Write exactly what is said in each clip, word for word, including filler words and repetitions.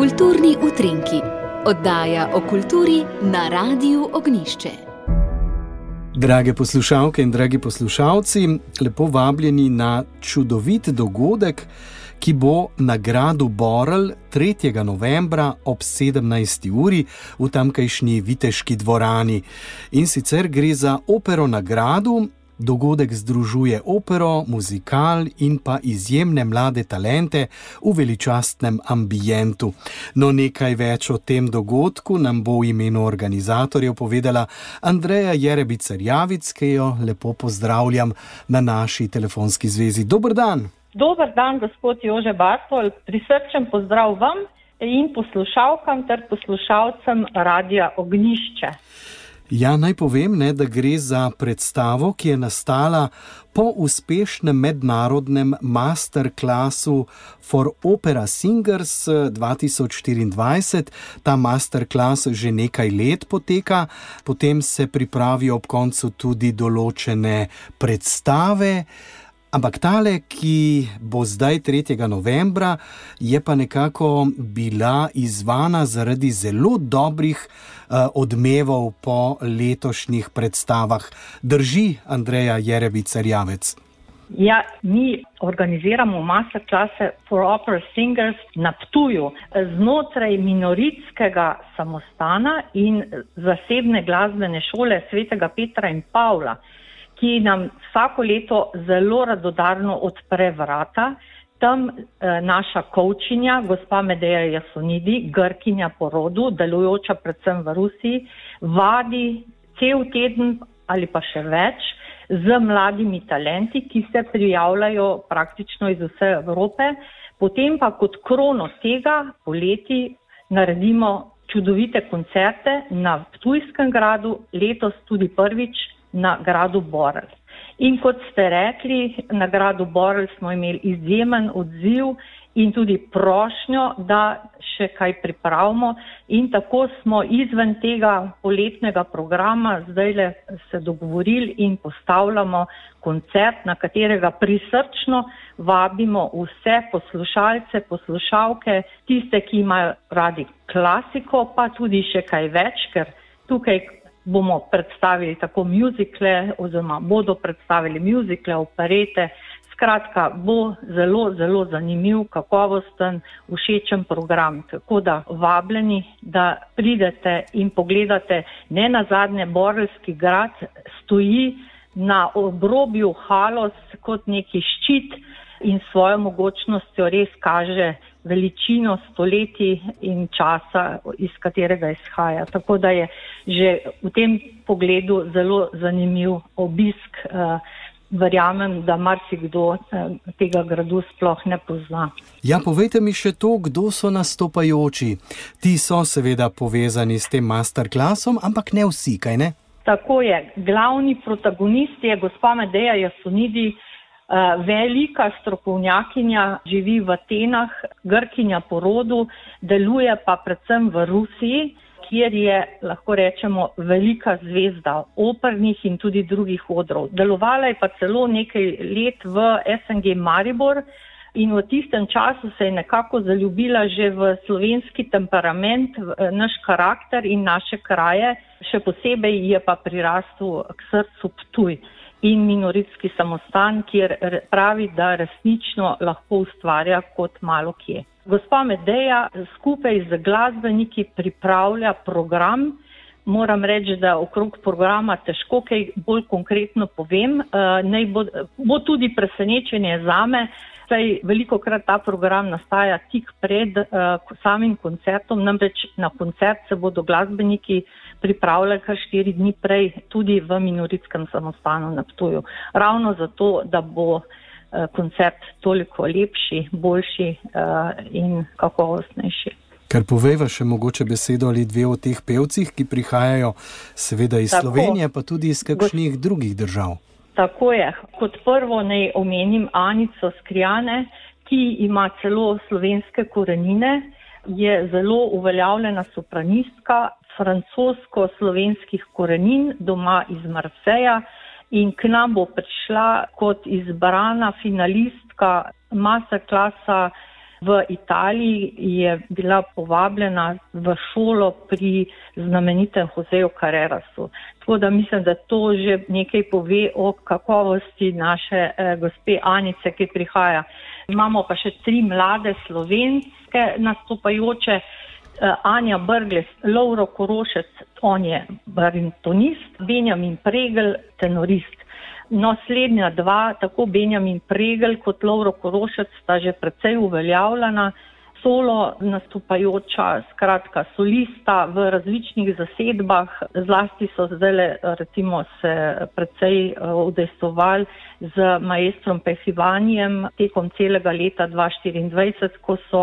Kulturni utrinki, oddaja o kulturi na Radiu Ognjišče. Drage poslušalke in dragi poslušalci, lepo vabljeni na čudovit dogodek, ki bo na gradu Borel tretjega novembra ob sedemnajsti uri v tamkajšnji Viteški dvorani. In sicer gre za opero na gradu. Dogodek združuje opero, muzikal in pa izjemne mlade talente v veličastnem ambientu. No, nekaj več o tem dogodku nam bo v imenu organizatorjev povedala Andreja Jerebicar-Javic, ki jo lepo pozdravljam na naši telefonski zvezi. Dober dan! Dober dan, gospod Jože Bartol. Prisrčen pozdrav vam in poslušalkam ter poslušalcem Radia Ognjišče. Ja, naj povem, ne, da gre za predstavo, ki je nastala po uspešnem mednarodnem masterclassu For Opera Singers dva tisoč štiriindvajset. Ta masterclass že nekaj let poteka, potem se pripravijo ob koncu tudi določene predstave. Ampak tale, ki bo zdaj tretjega novembra, je pa nekako bila izzvana zaradi zelo dobrih uh, odmevov po letošnjih predstavah. Drži, Andreja Jerebicar-Javec? Ja, mi organiziramo masterclasse For Opera Singers na Ptuju znotraj minoritskega samostana in zasebne glasbene šole Svetega Petra in Pavla, ki nam vsako leto zelo radodarno odpre vrata. Tam eh, naša kovčinja, gospa Medeja Jasonidi, Grkinja po rodu, delujoča predvsem v Rusiji, vadi cel teden ali pa še več z mladimi talenti, ki se prijavljajo praktično iz vse Evrope. Potem pa kot krono tega poleti naredimo čudovite koncerte na Ptujskem gradu, letos tudi prvič na gradu Borel. In kot ste rekli, na gradu Borel smo imeli izjemen odziv in tudi prošnjo, da še kaj pripravimo. In tako smo izven tega poletnega programa zdaj se dogovorili in postavljamo koncert, na katerega prisrčno vabimo vse poslušalce, poslušalke, tiste, ki imajo radi klasiko, pa tudi še kaj več, ker tukaj bomo predstavili tako muzikle, oziroma bodo predstavili muzikle, operete. Skratka, bo zelo, zelo zanimiv, kakovosten, všečen program. Tako da vabljeni, da pridete in pogledate. Ne nazadnje, Borelski grad stoji na obrobju Halos kot neki ščit in svojo mogočnostjo res kaže veličino stoletij in časa, iz katerega izhaja. Tako da je že v tem pogledu zelo zanimiv obisk. Verjamem, da marsikdo tega gradu sploh ne pozna. Ja, povejte mi še to, kdo so nastopajoči. Ti so seveda povezani s tem masterclassom, ampak ne vsi, kaj ne? Tako je. Glavni protagonist je gospa Medeja Jasonidi, velika strokovnjakinja, živi v Atenah, Grkinja po rodu, deluje pa predvsem v Rusiji, kjer je, lahko rečemo, velika zvezda opernih in tudi drugih odrov. Delovala je pa celo nekaj let v S N G Maribor in v tistem času se je nekako zaljubila že v slovenski temperament, v naš karakter in naše kraje. Še posebej je pa prirastel k srcu Ptuj in minoritski samostan, kjer pravi, da resnično lahko ustvarja kot malo kje. Gospa Medeja skupaj z glasbeniki pripravlja program. Moram reči, da okrog programa težko kaj bolj konkretno povem. Naj bo, bo tudi presenečenje zame, saj velikokrat ta program nastaja tik pred uh, samim koncertom, namreč na koncert se bodo glasbeniki pripravljali kar štiri dni prej tudi v minoritskem samostanu na Ptuju. Ravno zato, da bo uh, koncert toliko lepši, boljši uh, in kakovostnejši. Ker povejva še mogoče besedo ali dve o teh pevcih, ki prihajajo seveda iz Tako. Slovenije, pa tudi iz kakšnih Go- drugih držav. Tako je. Kot prvo naj omenim Anico Skrijane, ki ima celo slovenske korenine, je zelo uveljavljena sopranistka francosko-slovenskih korenin, doma iz Marseja, in k nam bo prišla kot izbrana finalistka masterclassa v Italiji je bila povabljena v šolo pri znamenitem Joseju Carrerasu. Tako da mislim, da to že nekaj pove o kakovosti naše eh, gospe Anice, ki prihaja. Imamo pa še tri mlade slovenske nastopajoče, Anja Brglez, Lovro Korošec, on je baritonist, Benjamin Pregl, tenorist. No, slednja dva, tako Benjamin Pregl kot Lovro Korošec, sta že precej uveljavljena, solo nastopajoča, skratka solista v različnih zasedbah, zlasti so zdaj recimo se precej udejstvovali z maestrom Pehivanjem tekom celega leta dva tisoč štiriindvajset, ko so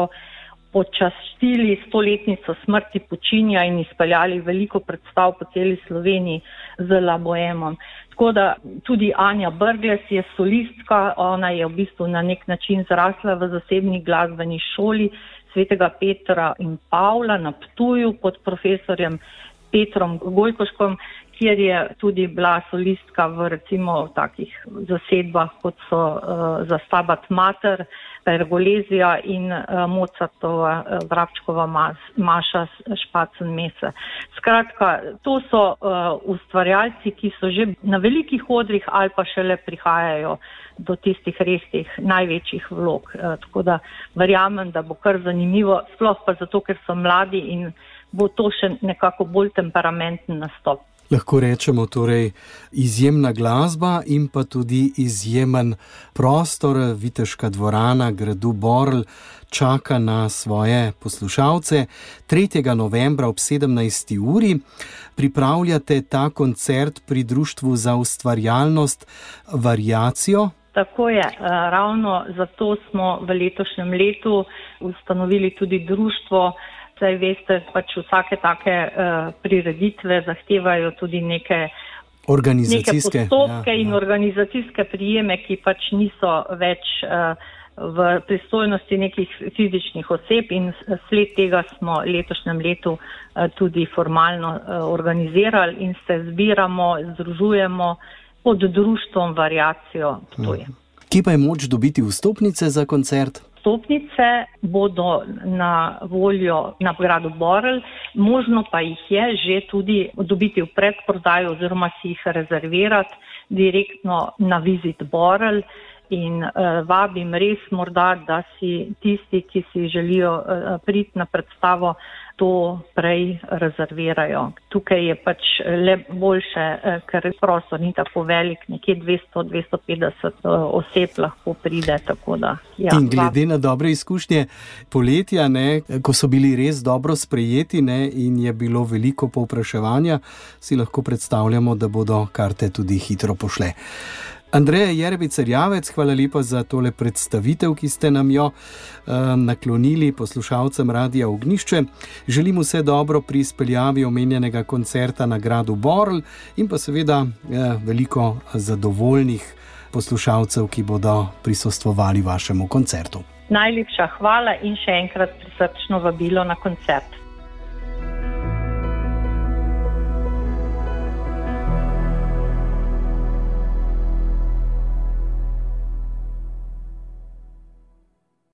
počastili stoletnico smrti Pučinija in izpeljali veliko predstav po celi Sloveniji z La Bohemom. Tako da tudi Anja Brglez je solistka, ona je v bistvu na nek način zrasla v zasebni glasbeni šoli Svetega Petra in Pavla na Ptuju pod profesorjem Petrom Gojkoškom, kjer je tudi bila solistka v recimo v takih zasedbah, kot so uh, za Stabat Mater, Pergolezija in uh, Mozartova uh, Vrabčkova mas, Maša Špacen Mese. Skratka, to so uh, ustvarjalci, ki so že na velikih odrih ali pa šele prihajajo do tistih res teh največjih vlog. Uh, tako da verjamem, da bo kar zanimivo, sploh pa zato, ker so mladi in bo to še nekako bolj temperamenten nastop. Lahko rečemo torej izjemna glasba in pa tudi izjemen prostor. Viteška dvorana gradu Borl čaka na svoje poslušalce. tretjega novembra ob sedemnajsti uri pripravljate ta koncert pri Društvu za ustvarjalnost Variacijo. Tako je, ravno zato smo v letošnjem letu ustanovili tudi društvo. Saj veste, pač vsake take uh, prireditve zahtevajo tudi neke, neke postopke ja, in ja. organizacijske prijeme, ki pač niso več uh, v pristojnosti nekih fizičnih oseb, in sled tega smo letošnjem letu uh, tudi formalno uh, organizirali in se zbiramo, združujemo pod društvom Variacijo Ptuj. Hmm. Kje pa je moč dobiti vstopnice za koncert? Vstopnice bodo na voljo na gradu Borl, možno pa jih je že tudi dobiti v predprodaji oziroma si jih rezervirati direktno na Visit Borl in uh, vabim res morda, da si tisti, ki si želijo uh, priti na predstavo, to prej rezervirajo. Tukaj je pač le boljše, ker prostor ni tako velik, nekje dvesto do dvesto petdeset oseb lahko pride. Tako da, ja, in glede na dobre izkušnje poletja, ne, ko so bili res dobro sprejeti, ne, in je bilo veliko povpraševanja, si lahko predstavljamo, da bodo karte tudi hitro pošle. Andreja Jerbicer-Javec, hvala lepa za tole predstavitev, ki ste nam jo eh, naklonili poslušalcem Radia Ognjišče. Želim vse dobro pri izpeljavi omenjenega koncerta na gradu Borl in pa seveda eh, veliko zadovoljnih poslušalcev, ki bodo prisostvovali vašemu koncertu. Najlepša hvala in še enkrat prisrčno vabilo na koncert.